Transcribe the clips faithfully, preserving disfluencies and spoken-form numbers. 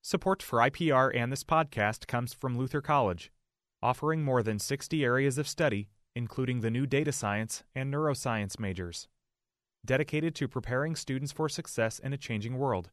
Support for I P R and this podcast comes from Luther College, offering more than sixty areas of study, including the new data science and neuroscience majors, dedicated to preparing students for success in a changing world.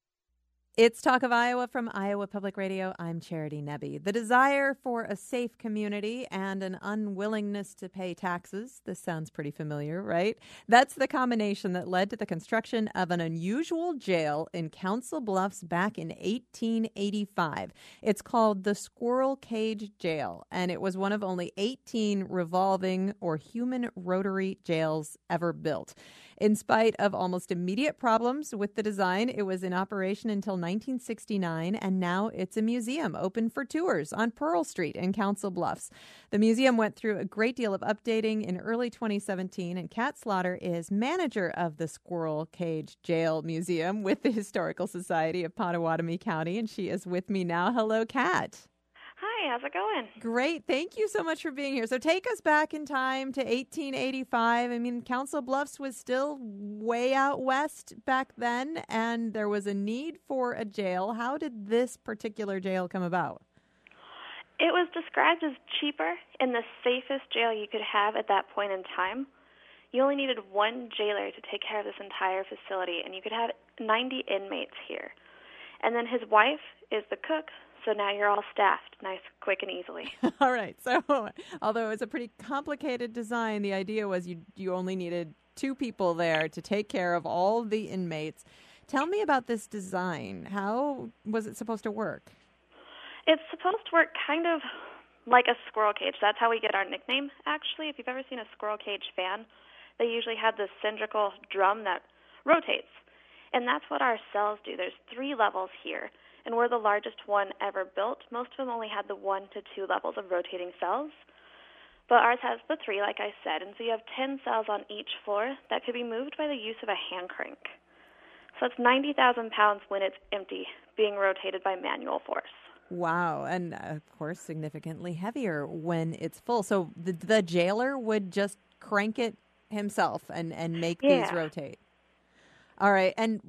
It's Talk of Iowa from Iowa Public Radio. I'm Charity Nebbe. The desire for a safe community and an unwillingness to pay taxes. This sounds pretty familiar, right? That's the combination that led to the construction of an unusual jail in Council Bluffs back in eighteen eighty-five. It's called the Squirrel Cage Jail, and it was one of only eighteen revolving or human rotary jails ever built. In spite of almost immediate problems with the design, it was in operation until nineteen sixty-nine, and now it's a museum open for tours on Pearl Street in Council Bluffs. The museum went through a great deal of updating in early twenty seventeen, and Kat Slaughter is manager of the Squirrel Cage Jail Museum with the Historical Society of Pottawatomie County, and she is with me now. Hello, Kat. Hi, how's it going? Great. Thank you so much for being here. So take us back in time to eighteen eighty-five. I mean, Council Bluffs was still way out west back then, and there was a need for a jail. How did this particular jail come about? It was described as cheaper and the safest jail you could have at that point in time. You only needed one jailer to take care of this entire facility, and you could have ninety inmates here. And then his wife is the cook. So now you're all staffed nice, quick, and easily. All right. So although it's a pretty complicated design, the idea was you you only needed two people there to take care of all the inmates. Tell me about this design. How was it supposed to work? It's supposed to work kind of like a squirrel cage. That's how we get our nickname, actually. If you've ever seen a squirrel cage fan, they usually have this cylindrical drum that rotates. And that's what our cells do. There's three levels here. And we're the largest one ever built. Most of them only had the one to two levels of rotating cells. But ours has the three, like I said. And so you have ten cells on each floor that could be moved by the use of a hand crank. So it's ninety thousand pounds when it's empty, being rotated by manual force. Wow. And, of course, significantly heavier when it's full. So the, the jailer would just crank it himself and, and make yeah. these rotate. All right, and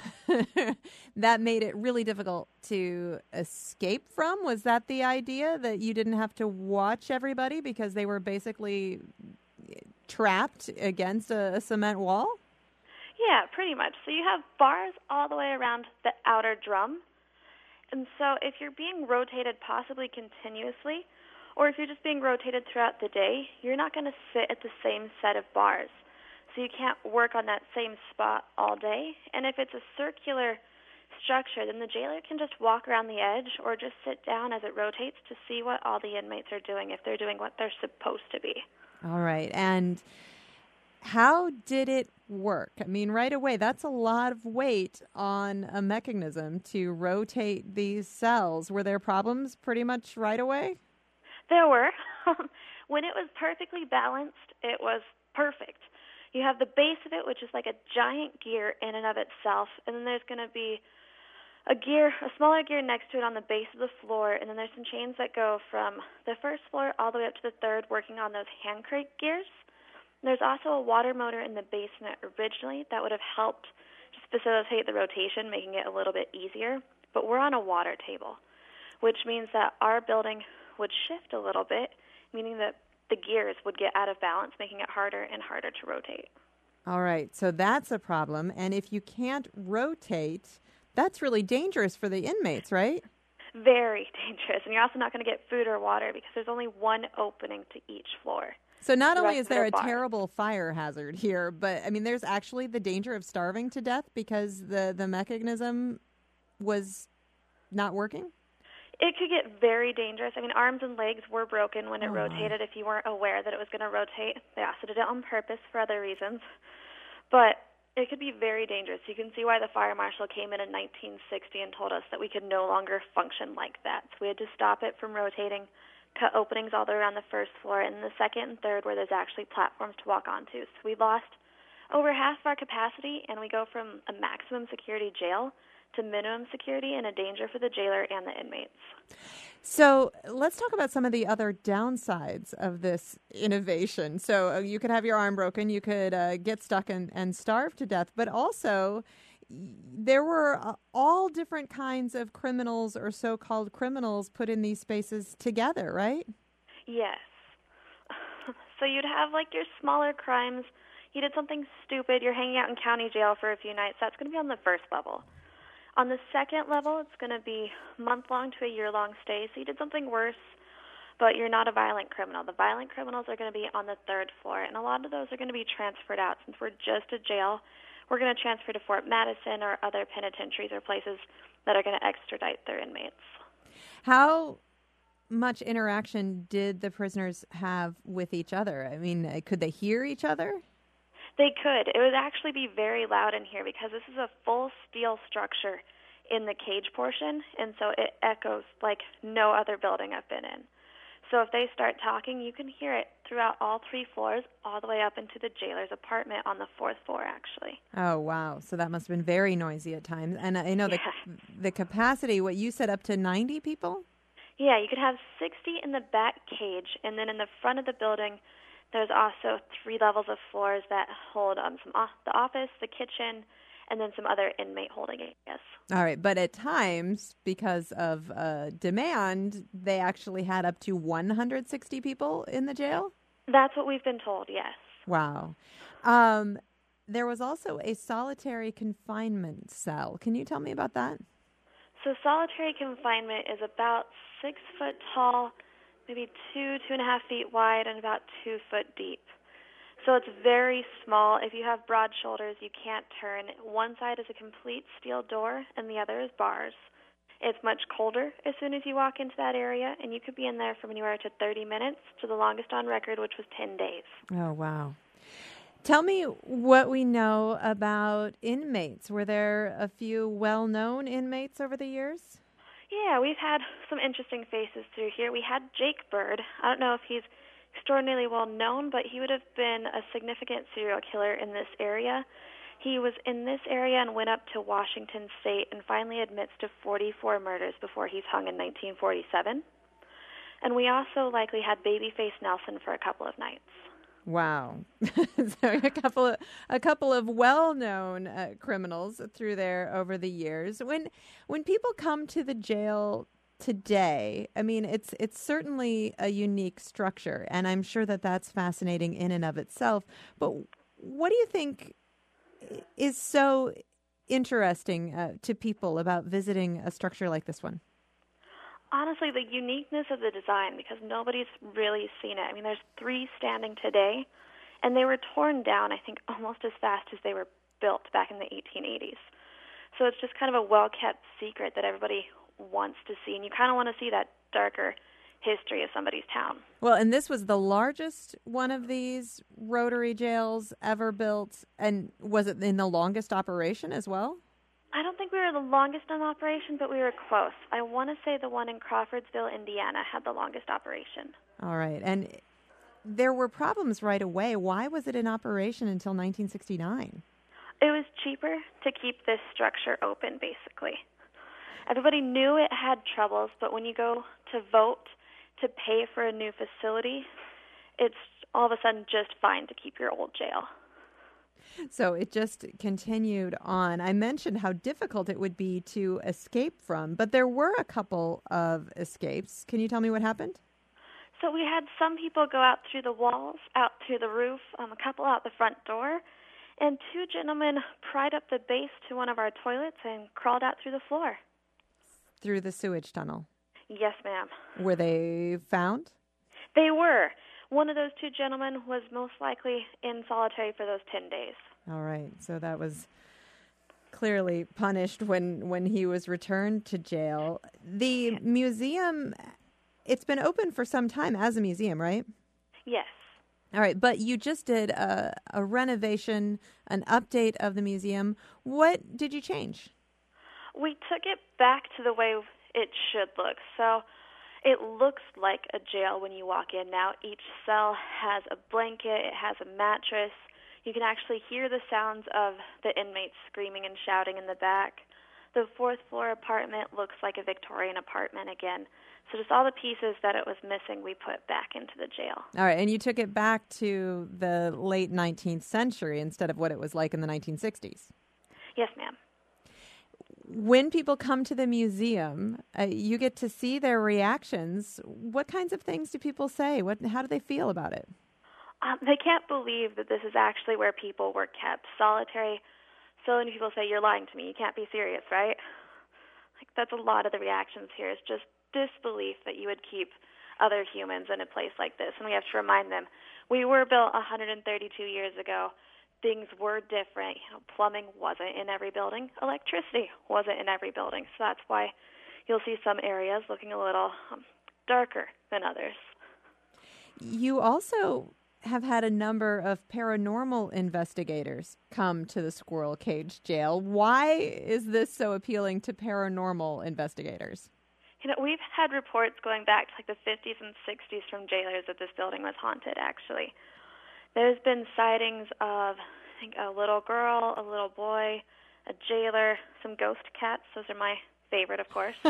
that made it really difficult to escape from? Was that the idea, that you didn't have to watch everybody because they were basically trapped against a, a cement wall? Yeah, pretty much. So you have bars all the way around the outer drum. And so if you're being rotated possibly continuously, or if you're just being rotated throughout the day, you're not going to sit at the same set of bars. So you can't work on that same spot all day. And if it's a circular structure, then the jailer can just walk around the edge or just sit down as it rotates to see what all the inmates are doing, if they're doing what they're supposed to be. All right. And how did it work? I mean, right away, that's a lot of weight on a mechanism to rotate these cells. Were there problems pretty much right away? There were. When it was perfectly balanced, it was perfect. You have the base of it, which is like a giant gear in and of itself, and then there's going to be a gear, a smaller gear next to it on the base of the floor, and then there's some chains that go from the first floor all the way up to the third, working on those hand crank gears. And there's also a water motor in the basement originally that would have helped just facilitate the rotation, making it a little bit easier. But we're on a water table, which means that our building would shift a little bit, meaning that the gears would get out of balance, making it harder and harder to rotate. All right, so that's a problem. And if you can't rotate, that's really dangerous for the inmates, right? Very dangerous. And you're also not going to get food or water because there's only one opening to each floor. So not the only is there a bar. terrible fire hazard here, but, I mean, there's actually the danger of starving to death because the, the mechanism was not working? It could get very dangerous. I mean, arms and legs were broken when it oh rotated my. if you weren't aware that it was going to rotate. They also did it on purpose for other reasons. But it could be very dangerous. You can see why the fire marshal came in in nineteen sixty and told us that we could no longer function like that. So we had to stop it from rotating, cut openings all the way around the first floor, and the second and third where there's actually platforms to walk onto. So we lost over half of our capacity, and we go from a maximum security jail to minimum security and a danger for the jailer and the inmates. So let's talk about some of the other downsides of this innovation. So uh, you could have your arm broken, you could uh, get stuck and, and starve to death, but also there were uh, all different kinds of criminals or so-called criminals put in these spaces together, right? Yes. So you'd have, like, your smaller crimes. You did something stupid. You're hanging out in county jail for a few nights. That's going to be on the first level. On the second level, it's going to be month-long to a year-long stay. So you did something worse, but you're not a violent criminal. The violent criminals are going to be on the third floor, and a lot of those are going to be transferred out. Since we're just a jail, we're going to transfer to Fort Madison or other penitentiaries or places that are going to extradite their inmates. How much interaction did the prisoners have with each other? I mean, could they hear each other? They could. It would actually be very loud in here because this is a full steel structure in the cage portion, and so it echoes like no other building I've been in. So if they start talking, you can hear it throughout all three floors, all the way up into the jailer's apartment on the fourth floor, actually. Oh, wow. So that must have been very noisy at times. And I know yeah. the the capacity, what you said, up to ninety people? Yeah, you could have sixty in the back cage, and then in the front of the building, there's also three levels of floors that hold um, some off- the office, the kitchen, and then some other inmate holding areas. All right, but at times, because of uh, demand, they actually had up to one hundred sixty people in the jail? That's what we've been told, yes. Wow. Um, there was also a solitary confinement cell. Can you tell me about that? So solitary confinement is about six foot tall, maybe two, two and a half feet wide, and about two foot deep. So it's very small. If you have broad shoulders, you can't turn. One side is a complete steel door, and the other is bars. It's much colder as soon as you walk into that area, and you could be in there from anywhere to thirty minutes to the longest on record, which was ten days. Oh, wow. Tell me what we know about inmates. Were there a few well-known inmates over the years? Yeah, we've had some interesting faces through here. We had Jake Bird. I don't know if he's extraordinarily well known, but he would have been a significant serial killer in this area. He was in this area and went up to Washington State and finally admits to forty-four murders before he's hung in nineteen forty-seven. And we also likely had Babyface Nelson for a couple of nights. Wow. So a couple of a couple of well-known uh, criminals through there over the years. When when people come to the jail today, I mean, it's it's certainly a unique structure, and I'm sure that that's fascinating in and of itself. But what do you think is so interesting uh, to people about visiting a structure like this one? Honestly, the uniqueness of the design, because nobody's really seen it. I mean, there's three standing today, and they were torn down, I think, almost as fast as they were built back in the eighteen eighties. So it's just kind of a well-kept secret that everybody wants to see, and you kind of want to see that darker history of somebody's town. Well, and this was the largest one of these rotary jails ever built, and was it in the longest operation as well? I don't think we were the longest in operation, but we were close. I want to say the one in Crawfordsville, Indiana, had the longest operation. All right. And there were problems right away. Why was it in operation until nineteen sixty-nine? It was cheaper to keep this structure open, basically. Everybody knew it had troubles, but when you go to vote to pay for a new facility, it's all of a sudden just fine to keep your old jail. So it just continued on. I mentioned how difficult it would be to escape from, but there were a couple of escapes. Can you tell me what happened? So we had some people go out through the walls, out through the roof, um, a couple out the front door, and two gentlemen pried up the base to one of our toilets and crawled out through the floor. Through the sewage tunnel? Yes, ma'am. Were they found? They were. One of those two gentlemen was most likely in solitary for those ten days. All right. So that was clearly punished when, when he was returned to jail. The museum, it's been open for some time as a museum, right? Yes. All right. But you just did a, a renovation, an update of the museum. What did you change? We took it back to the way it should look. So it looks like a jail when you walk in now. Each cell has a blanket. It has a mattress. You can actually hear the sounds of the inmates screaming and shouting in the back. The fourth floor apartment looks like a Victorian apartment again. So just all the pieces that it was missing, we put back into the jail. All right. And you took it back to the late nineteenth century instead of what it was like in the nineteen sixties. Yes, ma'am. When people come to the museum, uh, you get to see their reactions. What kinds of things do people say? What? How do they feel about it? Um, they can't believe that this is actually where people were kept. Solitary. So many people say, "You're lying to me. You can't be serious, right?" Like, that's a lot of the reactions here, is just disbelief that you would keep other humans in a place like this. And we have to remind them, we were built one hundred thirty-two years ago. Things were different. You know, plumbing wasn't in every building. Electricity wasn't in every building. So that's why you'll see some areas looking a little um, darker than others. You also have had a number of paranormal investigators come to the Squirrel Cage Jail. Why is this so appealing to paranormal investigators? You know, we've had reports going back to like the fifties and sixties from jailers that this building was haunted, actually. There's been sightings of, I think, a little girl, a little boy, a jailer, some ghost cats. Those are my favorite, of course.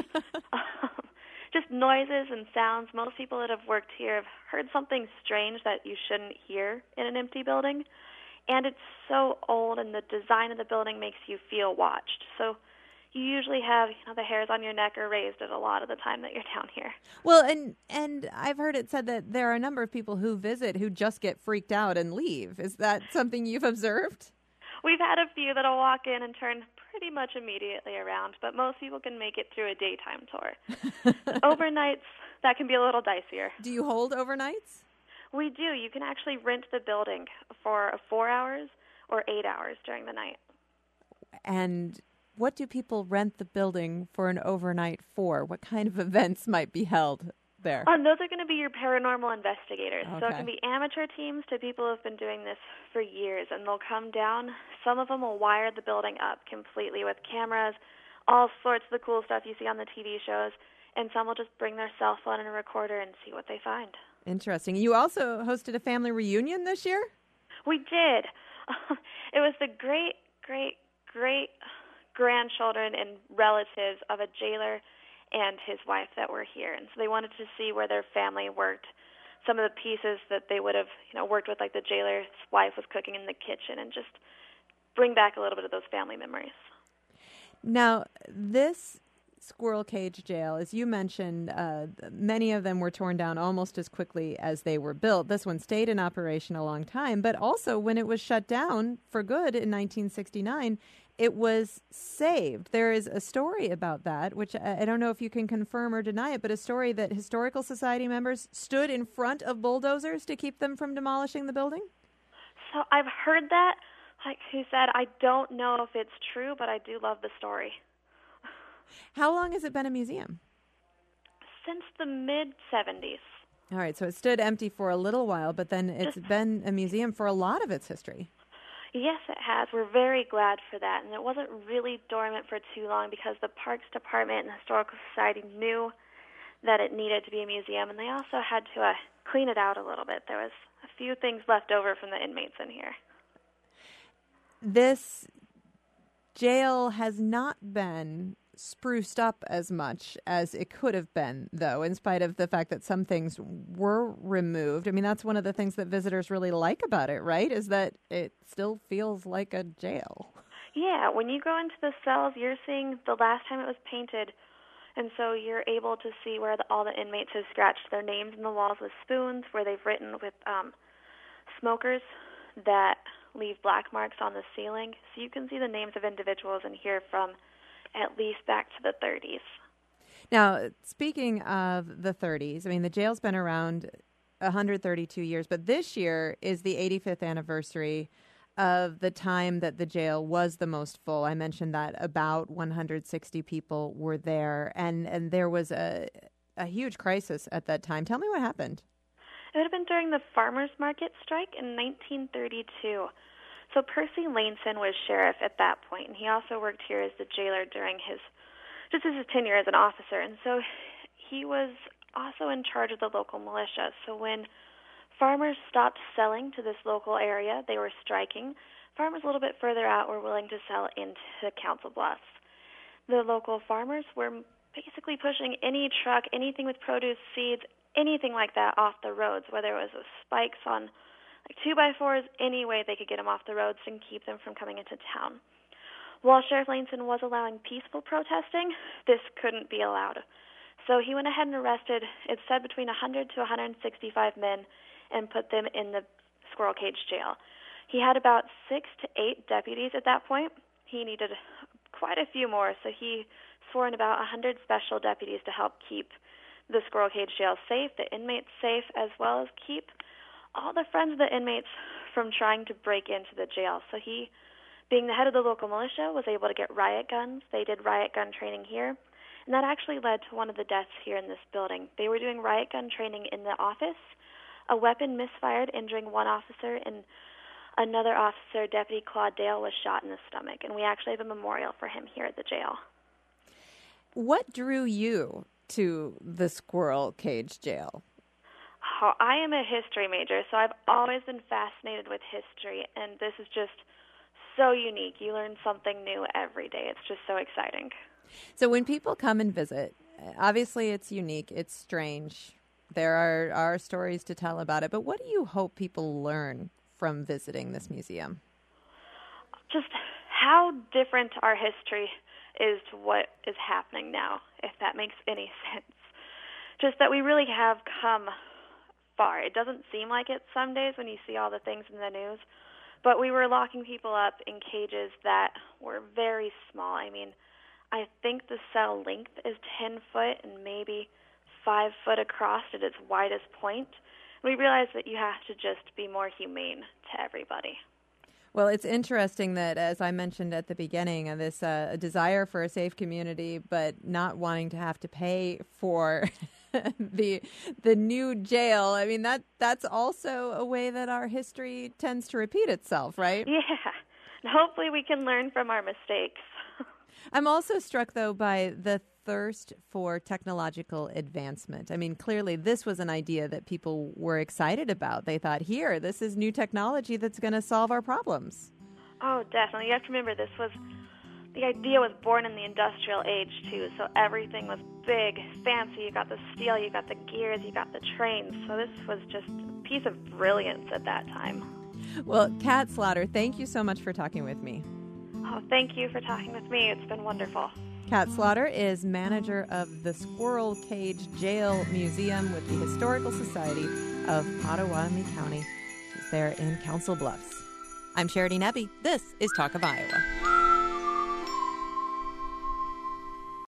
Just noises and sounds. Most people that have worked here have heard something strange that you shouldn't hear in an empty building. And it's so old, and the design of the building makes you feel watched. So you usually have, you know, the hairs on your neck are raised at a lot of the time that you're down here. Well, and and I've heard it said that there are a number of people who visit who just get freaked out and leave. Is that something you've observed? We've had a few that'll walk in and turn pretty much immediately around, but most people can make it through a daytime tour. Overnights, that can be a little dicier. Do you hold overnights? We do. You can actually rent the building for four hours or eight hours during the night. And what do people rent the building for an overnight for? What kind of events might be held there? Um, those are going to be your paranormal investigators. Okay. So it can be amateur teams to people who have been doing this for years, and they'll come down. Some of them will wire the building up completely with cameras, all sorts of the cool stuff you see on the T V shows, and some will just bring their cell phone and a recorder and see what they find. Interesting. You also hosted a family reunion this year? We did. It was the great, great, great grandchildren and relatives of a jailer and his wife that were here, and so they wanted to see where their family worked. Some of the pieces that they would have, you know, worked with, like the jailer's wife was cooking in the kitchen, and just bring back a little bit of those family memories. Now, this Squirrel Cage Jail, as you mentioned, uh, many of them were torn down almost as quickly as they were built. This one stayed in operation a long time, but also when it was shut down for good in nineteen sixty-nine, it was saved. There is a story about that, which I don't know if you can confirm or deny it, but a story that Historical Society members stood in front of bulldozers to keep them from demolishing the building? So I've heard that. Like who said, I don't know if it's true, but I do love the story. How long has it been a museum? Since the mid seventies. All right, so it stood empty for a little while, but then it's Just, been a museum for a lot of its history. Yes, it has. We're very glad for that. And it wasn't really dormant for too long because the Parks Department and the Historical Society knew that it needed to be a museum, and they also had to uh, clean it out a little bit. There was a few things left over from the inmates in here. This jail has not been spruced up as much as it could have been, though, in spite of the fact that some things were removed. I mean, that's one of the things that visitors really like about it, right, is that it still feels like a jail. Yeah, when you go into the cells, you're seeing the last time it was painted, and so you're able to see where the, all the inmates have scratched their names in the walls with spoons, where they've written with um, smokers that leave black marks on the ceiling. So you can see the names of individuals in here from at least back to the thirties. Now, speaking of the thirties, I mean, the jail's been around one hundred thirty-two years, but this year is the eighty-fifth anniversary of the time that the jail was the most full. I mentioned that about one hundred sixty people were there, and, and there was a, a huge crisis at that time. Tell me what happened. It would have been during the farmers market strike in nineteen thirty-two. So Percy Laneson was sheriff at that point, and he also worked here as the jailer during his, just as his tenure as an officer. And so he was also in charge of the local militia. So when farmers stopped selling to this local area, they were striking. Farmers a little bit further out were willing to sell into Council Bluffs. The local farmers were basically pushing any truck, anything with produce, seeds, anything like that off the roads, whether it was with spikes on like two by fours, any way they could get them off the roads and keep them from coming into town. While Sheriff Langston was allowing peaceful protesting, this couldn't be allowed. So he went ahead and arrested, it said between one hundred to one hundred sixty-five men, and put them in the squirrel cage jail. He had about six to eight deputies at that point. He needed quite a few more, so he swore in about one hundred special deputies to help keep the squirrel cage jail safe, the inmates safe, as well as keep all the friends of the inmates from trying to break into the jail. So he, being the head of the local militia, was able to get riot guns. They did riot gun training here, and that actually led to one of the deaths here in this building. They were doing riot gun training in the office. A weapon misfired, injuring one officer, and another officer, Deputy Claude Dale, was shot in the stomach, and we actually have a memorial for him here at the jail. What drew you to the squirrel cage jail? Oh, I am a history major, so I've always been fascinated with history, and this is just so unique. You learn something new every day. It's just so exciting. So when people come and visit, obviously it's unique, it's strange. There are, are stories to tell about it, but what do you hope people learn from visiting this museum? Just how different our history is to what is happening now, if that makes any sense. Just that we really have come far. It doesn't seem like it some days when you see all the things in the news, but we were locking people up in cages that were very small. I mean, I think the cell length is ten foot and maybe five foot across at its widest point. We realized that you have to just be more humane to everybody. Well, it's interesting that, as I mentioned at the beginning, uh, this uh, desire for a safe community, but not wanting to have to pay for the the new jail. I mean, that that's also a way that our history tends to repeat itself, right? Yeah. And hopefully we can learn from our mistakes. I'm also struck, though, by the thirst for technological advancement. I mean, clearly this was an idea that people were excited about. They thought, here, this is new technology that's going to solve our problems. Oh, definitely. You have to remember this was, the idea was born in the industrial age, too, so everything was big, fancy. You got the steel, you got the gears, you got the trains. So this was just a piece of brilliance at that time. Well, Kat Slaughter, thank you so much for talking with me. Oh, thank you for talking with me. It's been wonderful. Kat Slaughter is manager of the Squirrel Cage Jail Museum with the Historical Society of Pottawatomie County. She's there in Council Bluffs. I'm Charity Nebbe. This is Talk of Iowa.